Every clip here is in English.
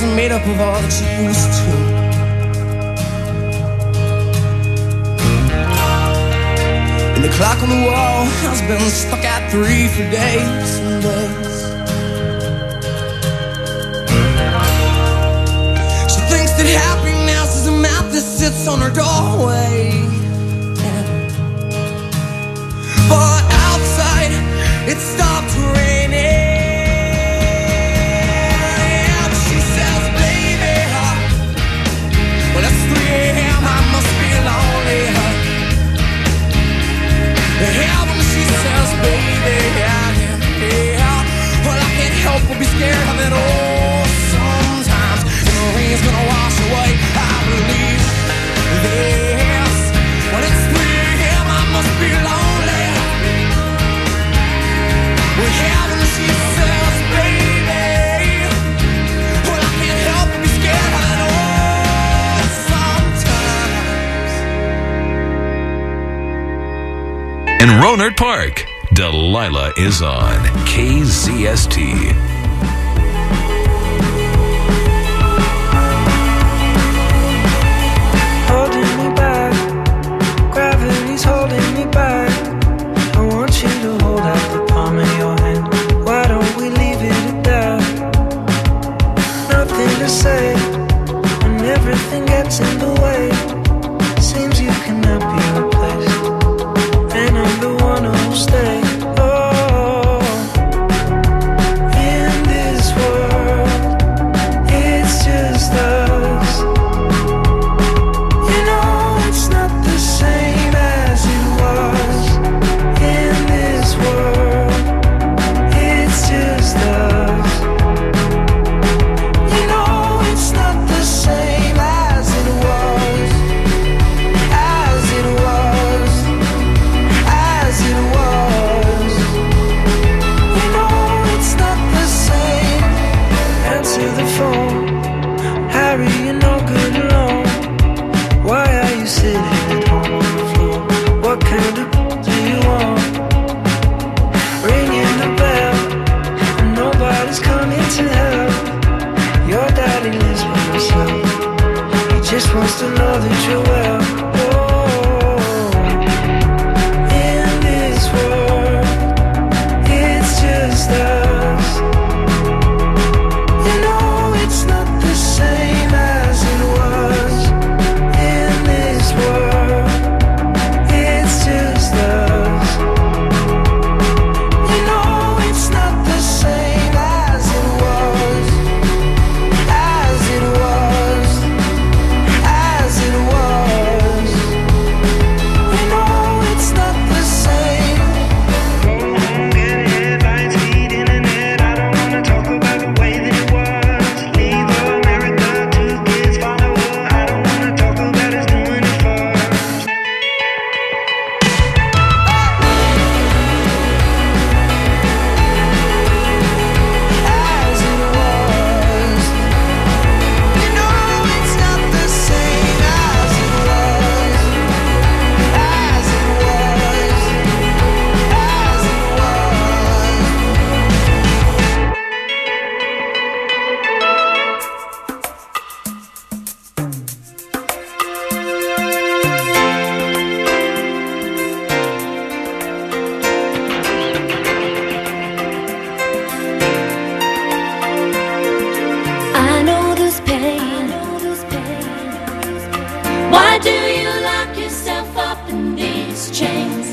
isn't made up of all that you used to. And the clock on the wall has been stuck at 3 for days and days. She thinks that happiness is a map that sits on her doorway. But outside, it stopped raining. And she says, baby, well, it's 3 a.m., I must be lonely. Yeah, when she says, baby, yeah, well, I can't help but be scared of it all sometimes. And the rain's gonna wash away, I believe this. When it's 3 a.m., I must be lonely. Well, yeah, when she says, baby, well, I can't help but be scared of it all sometimes. In Rohnert Park, Delilah is on KZST. Holding me back, gravity's holding me back. I want you to hold out the palm of your hand. Why don't we leave it at that? Nothing to say, when everything gets in the way. Seems you cannot be replaced, and I'm the one who'll stay. Oh, in this world, it's just us. You know it's not the same as it was. In this world, it's just us. You know it's not the same as it was. As it was. As it was. You know it's not the same. Answer the phone. Harry, you're no good alone. Why are you sitting at home on the floor? What kind of do you want? Ringing the bell, and nobody's coming to help. Your daddy lives by himself. He just wants to know that you're well. Oh, in this world, it's just us. You know it's not the same as it was. In this world, it's just us. You know it's not the same as it was. As it was. As it was. You know it's not the same. Get headlines, feed internet. I don't wanna talk about the way that it was. Leave America, 2 kids follow her. I don't wanna talk about us doing it first. As it was. You know it's not the same as it was. As it was. As it was. I know this pain. Why do you lock yourself up in these chains?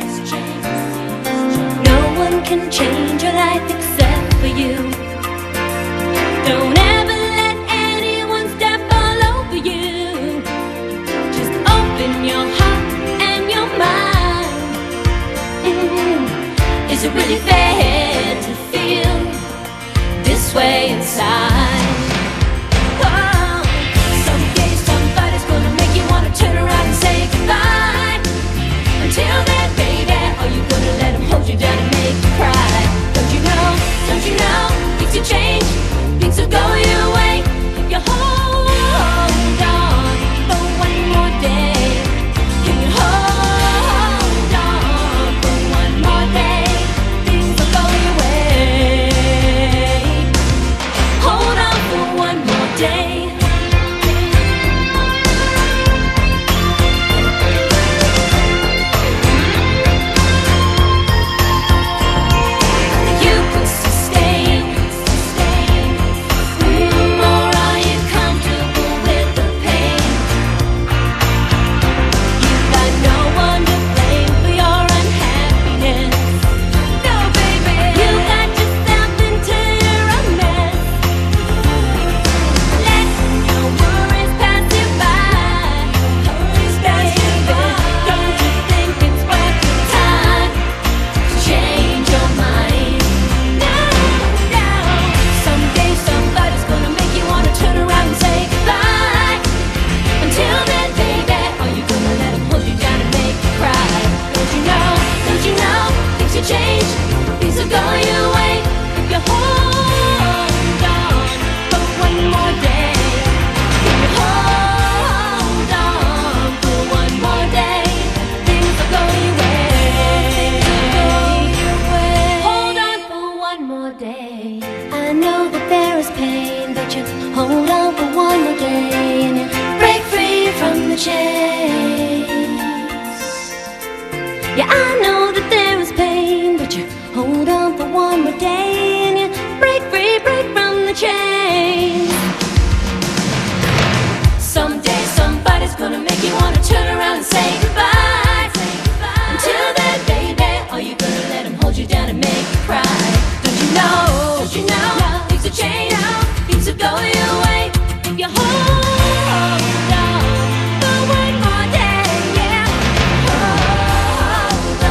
No one can change your life except for you. Don't ever let anyone step all over you. Just open your heart and your mind. Is it really fair to feel this way inside? Oh, someday somebody's gonna make you wanna turn around and say goodbye. Until then, baby, are you gonna let him hold you down and make you cry? Don't you know, things will change, things will go Yeah, I know that there is pain, but you hold on for one more day and you break free, break from the chain. Someday somebody's gonna make you wanna turn around and say goodbye. Until then, baby, are you gonna let him hold you down and make you cry? Don't you know, things will change, things will go your way if you hold on for one more day, yeah. Hold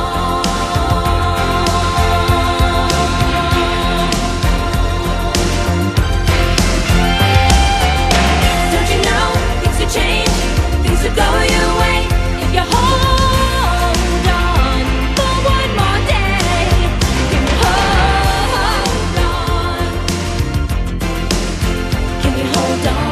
on. Don't you know, things will change, things will go your way if you hold on for one more day. Can you hold on? Can you hold on?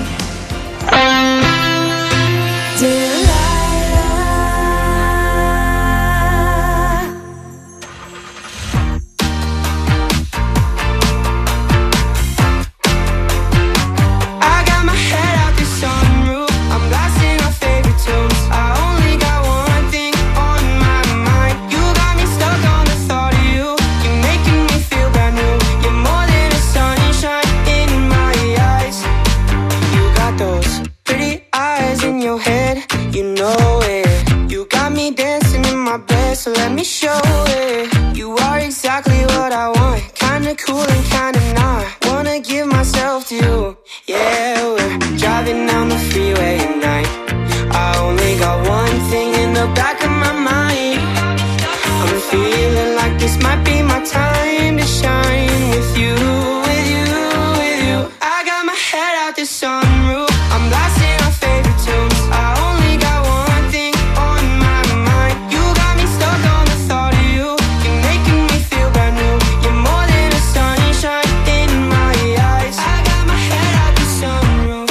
I got my head out the sunroof. I'm blasting our favorite tunes. I only got one thing on my mind. You got me stuck on the thought of you. You're making me feel brand new. You're more than a sunshine in my eyes. You got those pretty eyes in your head. You know it. You got me dancing in my bed, so let me show it. You are exactly what I want. Kinda cool and kinda not. Wanna give myself to you. Yeah, we're driving down the freeway at night. I only got one thing in the back of my mind. I'm feeling like this might be my time to shine with you, with you, with you. I got my head out the sunroof. I'm blasting our favorite tunes. I only got one thing on my mind. You got me stuck on the thought of you. You're making me feel brand new. You're more than a sunshine in my eyes. I got my head out the sunroof.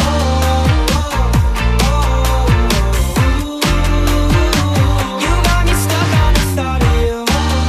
You got me stuck on the thought of you.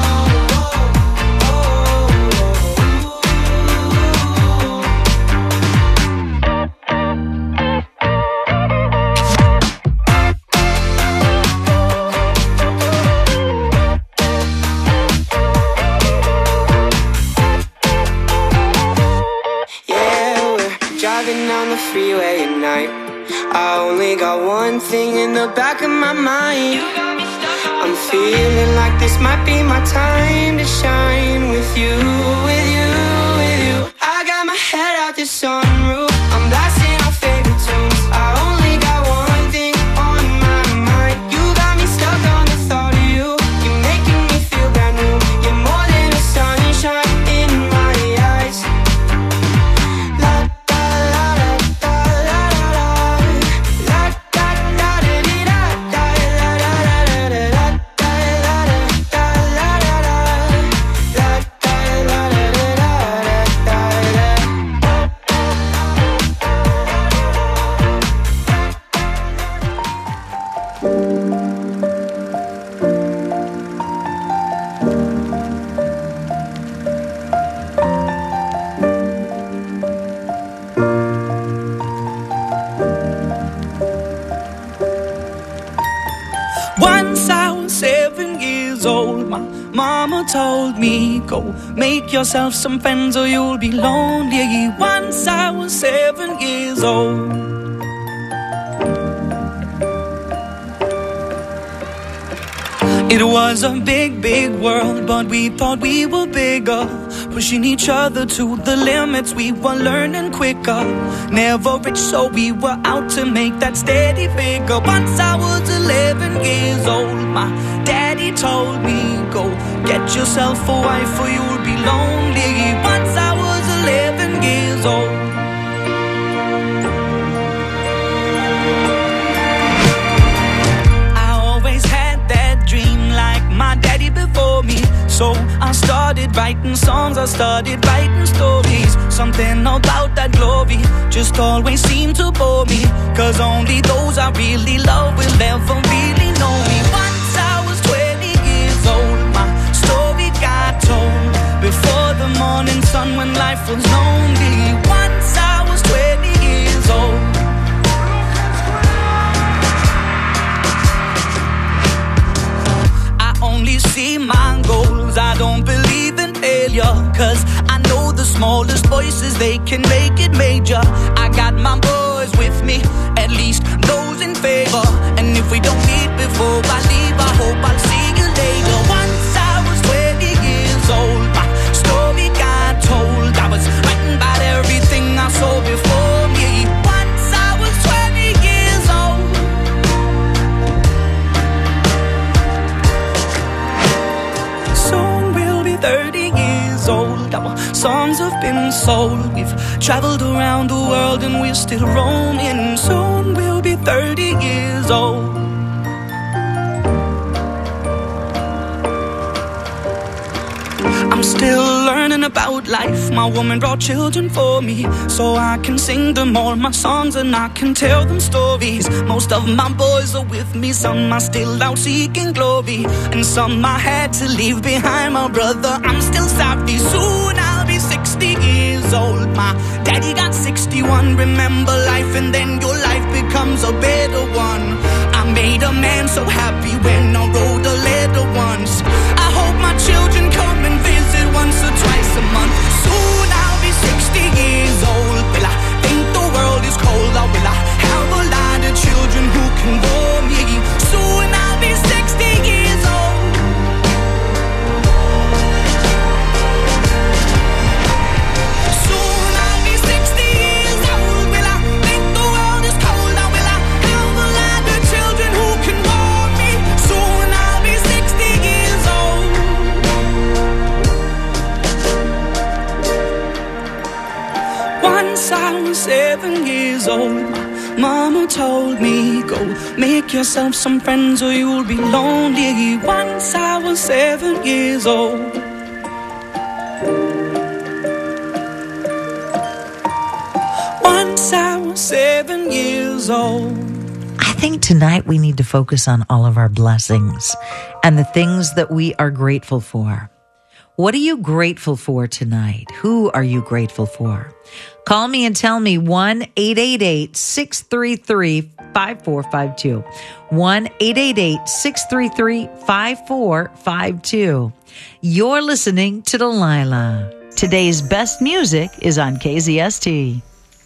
Yeah, we're driving down the freeway at night. I only got one thing in the back of my mind. I'm feeling like this might be my time to shine with you, with you, with you. I got my head out the sunroof. I'm blasting our favorite tunes. I only got one thing on my mind. You got me stuck on the thought of you. You're making me feel brand new. You're more than a sunshine in my eyes. La da la da la la la da da da dee da da la la la la la da la da la la la la da la la la Once I was 7 years old, my mama told me, go make yourself some friends or you'll be lonely. Once I was 7 years old. It was a big, big world, but we thought we were bigger, pushing each other to the limits. We were learning quicker, never rich, so we were out to make that steady figure. Once I was 11 years old, my daddy told me, go get yourself a wife or you'll be lonely. Once I was 11 years old. My daddy before me, so I started writing songs, I started writing stories. Something about that glory just always seemed to bore me, 'cause only those I really love will ever really know me. Once I was 20 years old, my story got told before the morning sun when life was lonely. Once I was 20 years old. smallest voices, they can make it major. I got my boys with me, at least those in favor. And if we don't meet before I leave, I hope I'll see you later. Once I was 20 years old, my story got told. I was writing about everything I saw before me. Once I was 20 years old. Soon we'll be 30 years old. Our songs have been sold. We've traveled around the world and we're still roaming. Soon we'll be 30 years old. I'm still learning about life. My woman brought children for me, so I can sing them all my songs and I can tell them stories. Most of my boys are with me, some are still out seeking glory, and some I had to leave behind. My brother, I'm still sorry. Soon I'll be 60 years old. My daddy got 61. Remember life and then your life becomes a better one. I made a man so happy when I wrote a letter once. I hope my children come and visit once or twice a month. Soon I'll be 60 years old. Will I think the world is cold, or will I have a lot of children who can bore me? Soon I'll be 60 years old. Soon I'll be 60 years old. Will I think the world is cold, or will I have a lot of children who can bore me? Soon I'll be 60 years old. Once I was 7 years old, my mama told me, go make yourself some friends or you'll be lonely. Once I was 7 years old. Once I was 7 years old. I think tonight we need to focus on all of our blessings and the things that we are grateful for. What are you grateful for tonight? Who are you grateful for? Call me and tell me 1-888-633-5452. 1-888-633-5452. You're listening to Delilah. Today's best music is on KZST.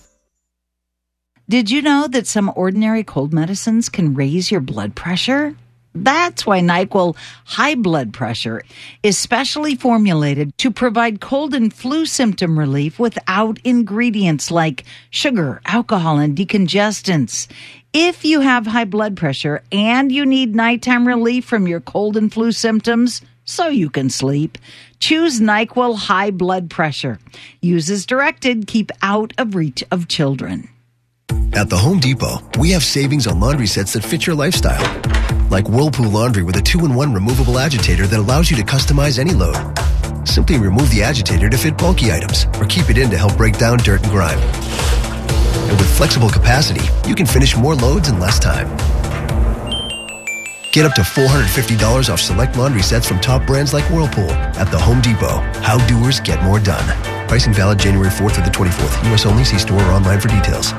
Did you know that some ordinary cold medicines can raise your blood pressure? That's why NyQuil High Blood Pressure is specially formulated to provide cold and flu symptom relief without ingredients like sugar, alcohol, and decongestants. If you have high blood pressure and you need nighttime relief from your cold and flu symptoms so you can sleep, choose NyQuil High Blood Pressure. Use as directed. Keep out of reach of children. At the Home Depot, we have savings on laundry sets that fit your lifestyle. Like Whirlpool Laundry with a 2-in-1 removable agitator that allows you to customize any load. Simply remove the agitator to fit bulky items or keep it in to help break down dirt and grime. And with flexible capacity, you can finish more loads in less time. Get up to $450 off select laundry sets from top brands like Whirlpool at the Home Depot. How doers get more done. Pricing valid January 4th through the 24th. U.S. only. See store or online for details.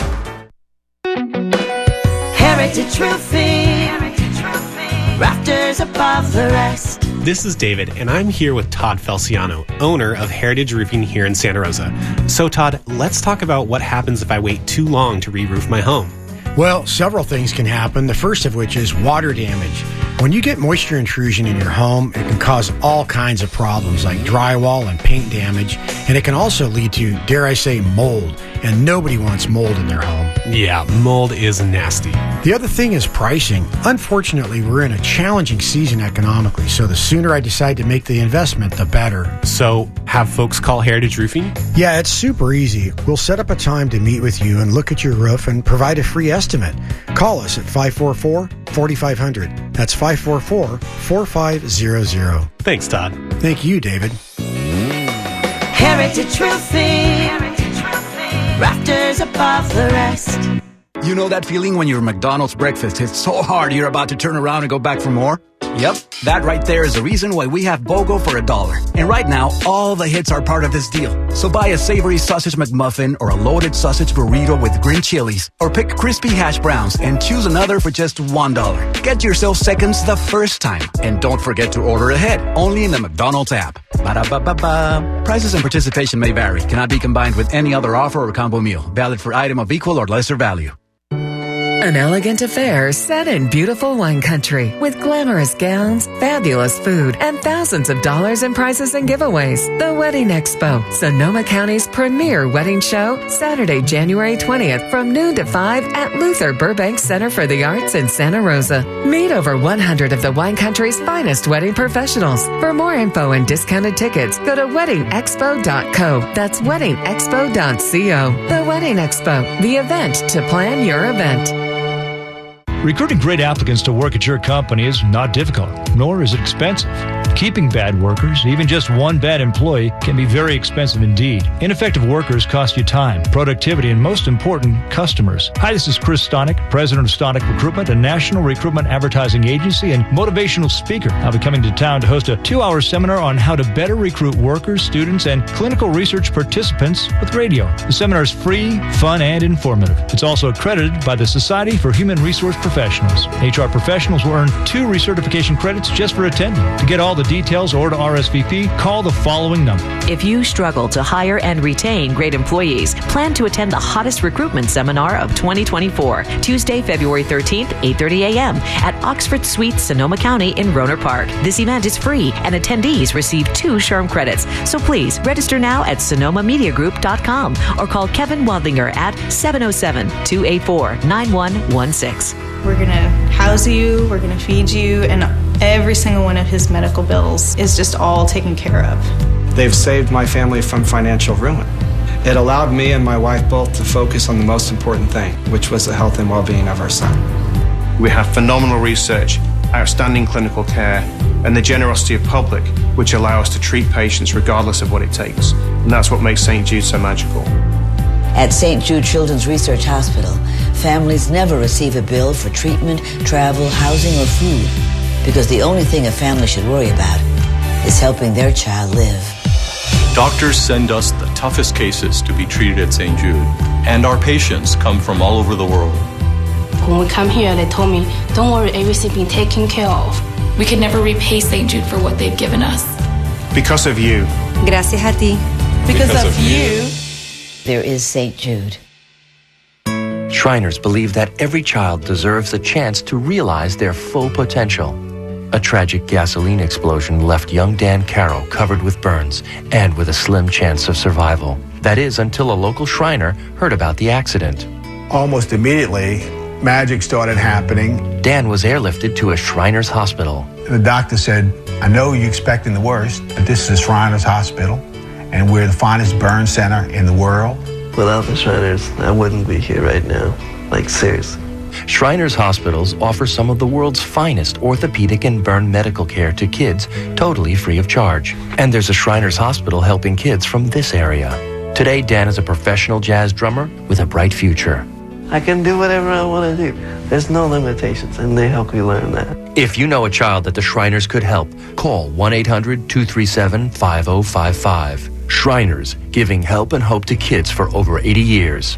Heritage Roofing, rafters above the rest. This is David, and I'm here with Todd Felciano, owner of Heritage Roofing here in Santa Rosa. So, Todd, let's talk about what happens if I wait too long to re-roof my home. Well, several things can happen, the first of which is water damage. When you get moisture intrusion in your home, it can cause all kinds of problems like drywall and paint damage, and it can also lead to, dare I say, mold, and nobody wants mold in their home. Yeah, mold is nasty. The other thing is pricing. Unfortunately, we're in a challenging season economically, so the sooner I decide to make the investment, the better. So, have folks call Heritage Roofing? Yeah, it's super easy. We'll set up a time to meet with you and look at your roof and provide a free estimate. Call us at 544-4500. That's 544-4500. Thanks, Todd. Thank you, David. Heritage Roofing, rafters above the rest. You know that feeling when your McDonald's breakfast hits so hard you're about to turn around and go back for more? Yep, that right there is the reason why we have BOGO for $1. And right now, all the hits are part of this deal. So buy a savory sausage McMuffin or a loaded sausage burrito with green chilies, or pick crispy hash browns and choose another for just $1. Get yourself seconds the first time. And don't forget to order ahead, only in the McDonald's app. Ba-da-ba-ba-ba. Prices and participation may vary. Cannot be combined with any other offer or combo meal. Valid for item of equal or lesser value. An elegant affair set in beautiful wine country with glamorous gowns, fabulous food, and thousands of dollars in prizes and giveaways. The Wedding Expo, Sonoma County's premier wedding show, Saturday, January 20th from noon to 5 at Luther Burbank Center for the Arts in Santa Rosa. Meet over 100 of the wine country's finest wedding professionals. For more info and discounted tickets, go to weddingexpo.co. That's weddingexpo.co. The Wedding Expo, the event to plan your event. Recruiting great applicants to work at your company is not difficult, nor is it expensive. Keeping bad workers, even just one bad employee, can be very expensive indeed. Ineffective workers cost you time, productivity, and most important, customers. Hi, this is Chris Stonick, president of Stonick Recruitment, a national recruitment advertising agency and motivational speaker. I'll be coming to town to host a 2-hour seminar on how to better recruit workers, students, and clinical research participants with radio. The seminar is free, fun, and informative. It's also accredited by the Society for Human Resource Professionals. HR professionals will earn 2 recertification credits just for attending. To get all the details or to RSVP, call the following number. If you struggle to hire and retain great employees, plan to attend the hottest recruitment seminar of 2024, Tuesday, February 13th, 8:30 a.m. at Oxford Suite, Sonoma County in Rohnert Park. This event is free and attendees receive 2 SHRM credits. So please register now at sonomamediagroup.com or call Kevin Wadlinger at 707-284-9116. We're going to house you, we're going to feed you, and every single one of his medical bills is just all taken care of. They've saved my family from financial ruin. It allowed me and my wife both to focus on the most important thing, which was the health and well-being of our son. We have phenomenal research, outstanding clinical care, and the generosity of public, which allow us to treat patients regardless of what it takes. And that's what makes St. Jude so magical. At St. Jude Children's Research Hospital, families never receive a bill for treatment, travel, housing, or food, because the only thing a family should worry about is helping their child live. Doctors send us the toughest cases to be treated at St. Jude, and our patients come from all over the world. When we come here, they told me, don't worry, everything's being taken care of. We could never repay St. Jude for what they've given us. Because of you. Gracias a ti. Because of you. There is St. Jude. Shriners believe that every child deserves a chance to realize their full potential. A tragic gasoline explosion left young Dan Carroll covered with burns and with a slim chance of survival. That is, until a local Shriner heard about the accident. Almost immediately, magic started happening. Dan was airlifted to a Shriners hospital. The doctor said, I know you're expecting the worst, but this is a Shriners hospital, and we're the finest burn center in the world. Without the Shriners, I wouldn't be here right now. Like, seriously. Shriners Hospitals offer some of the world's finest orthopedic and burn medical care to kids, totally free of charge. And there's a Shriners Hospital helping kids from this area. Today, Dan is a professional jazz drummer with a bright future. I can do whatever I want to do. There's no limitations, and they help you learn that. If you know a child that the Shriners could help, call 1-800-237-5055. Shriners, giving help and hope to kids for over 80 years.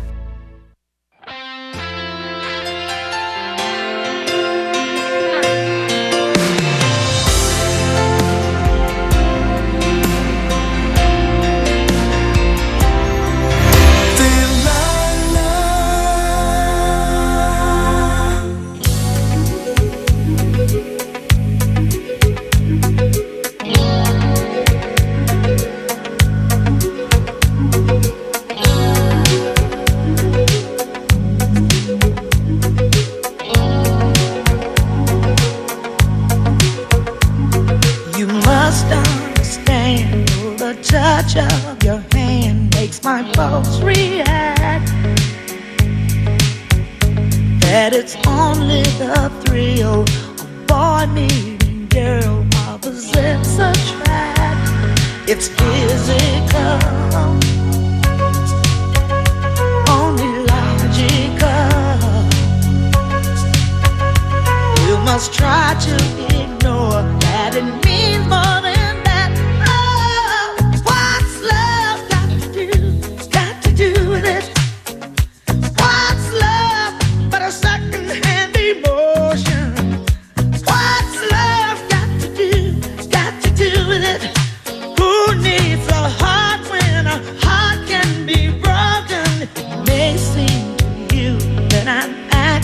Try to ignore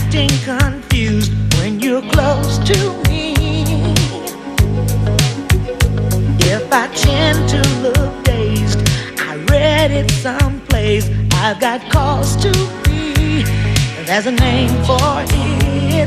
acting confused when you're close to me. If I tend to look dazed, I read it someplace, I've got cause to be. There's a name for it.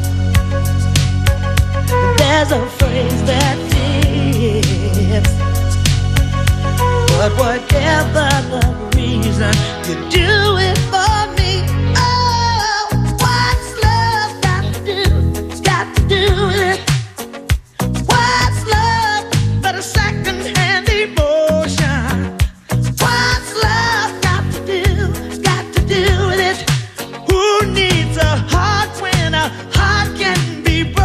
There's a phrase that fits. But whatever the reason, you do it for me. Oh, what's love got to do? Got to do with it. What's love but a second-hand emotion? What's love got to do? Got to do with it. Who needs a heart when a heart can be broken?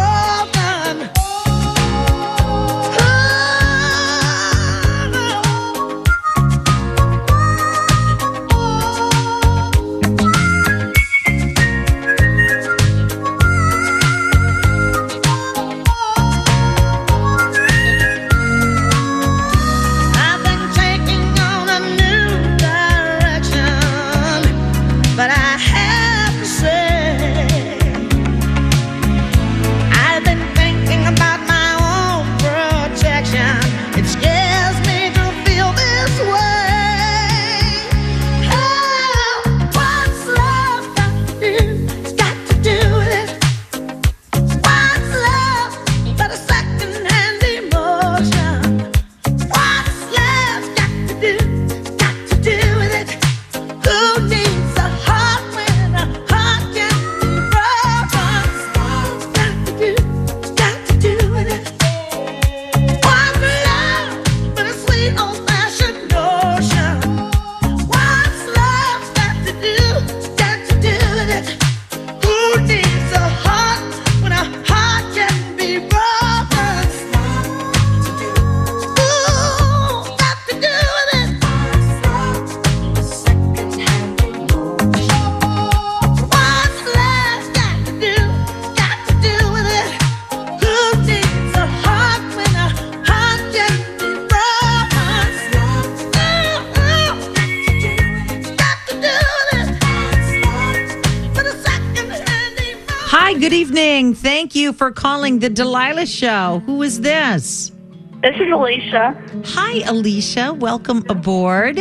Good evening. Thank you for calling the Delilah Show. Who is this? This is Alicia. Hi, Alicia. Welcome aboard.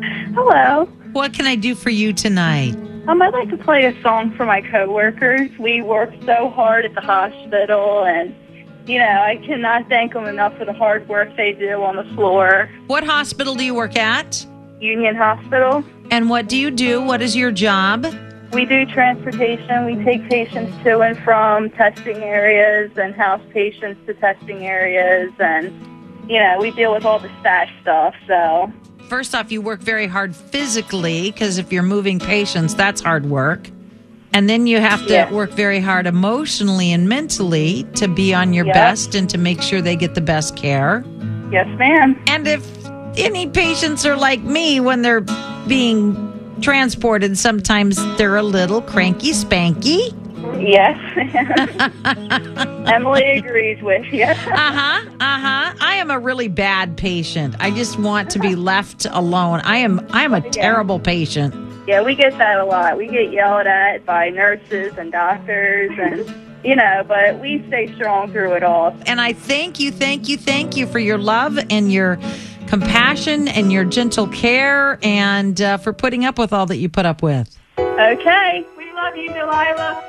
Hello. What can I do for you tonight? I'd like to play a song for my coworkers. We work so hard at the hospital, and, I cannot thank them enough for the hard work they do on the floor. What hospital do you work at? Union Hospital. And what do you do? What is your job? We do transportation. We take patients to and from testing areas and house patients to testing areas. And, we deal with all the stash stuff. So, first off, you work very hard physically because if you're moving patients, that's hard work. And then you have to work very hard emotionally and mentally to be on your best and to make sure they get the best care. Yes, ma'am. And if any patients are like me when they're being transported, sometimes they're a little cranky spanky. Yes. Emily agrees with you. I am a really bad patient. I just want to be left alone. I am a terrible patient. Yeah, we get that a lot. We get yelled at by nurses and doctors and but we stay strong through it all. And I thank you for your love and your compassion and your gentle care and for putting up with all that you put up with. Okay. We love you, Delilah.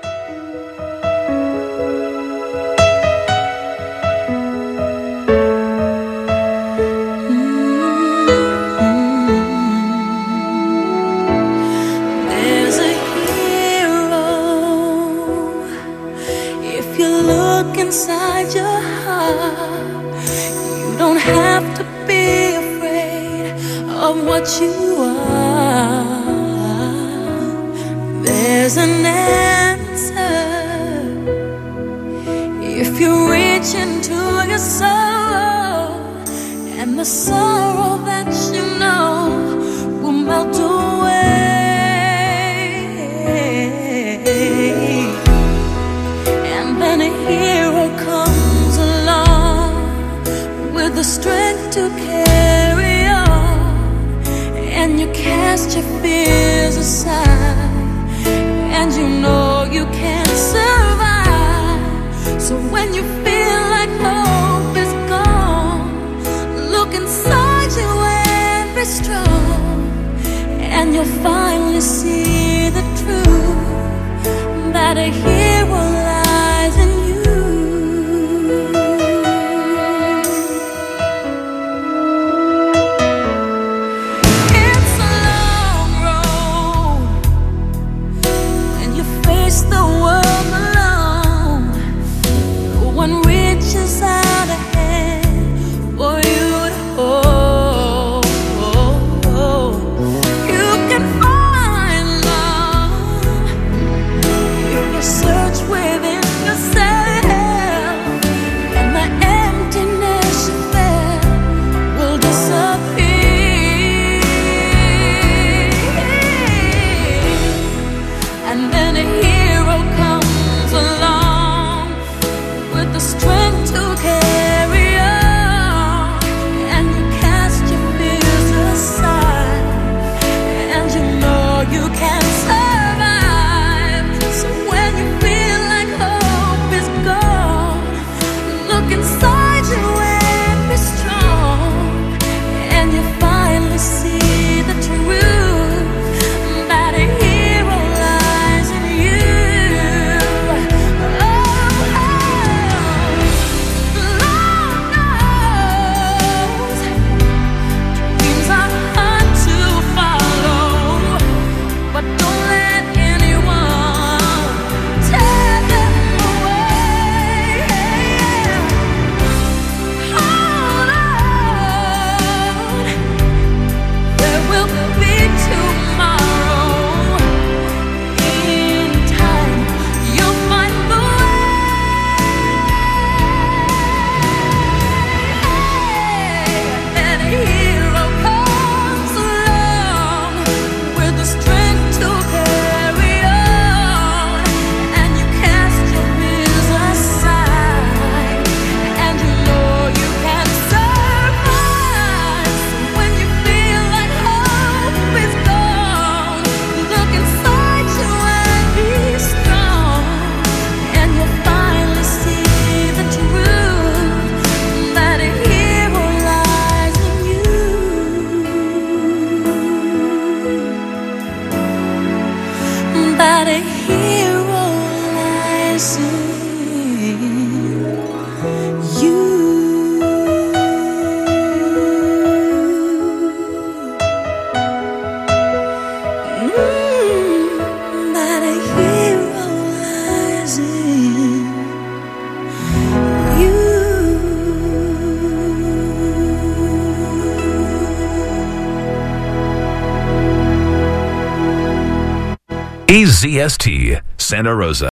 There's a hero if you look inside your heart. You don't have to be afraid of what you are. There's an answer if you reach into your soul, and the sorrow that you know will melt away. And then a hero comes along with the strength to carry on, and you cast your fears aside, and you know you when you feel like hope is gone, look inside you and be strong, and you'll finally see the truth that a hero lies in you. It's a long road when you face the world alone. No one reaches out a hand for you to hold. You can find love if you search within yourself, and the emptiness you felt will disappear. And then a hero comes along with the strength to carry on, and you cast your fears aside, and you know you can survive. So when you feel like hope is gone, look inside you and be strong, and you finally see the truth that a hero lies in you. Lord knows dreams are hard to follow, but don't let anyone tear them away. Hold on, there will be tomorrow. In time, you'll find the way. And a hero comes along with the strength to carry on, and you cast your fears aside, and you know you can survive. So when you feel like hope is gone, look inside you and be strong, and you'll finally see the truth that a hero lies in you. That a hero lies in you. That a hero lies in you. EZST, Santa Rosa.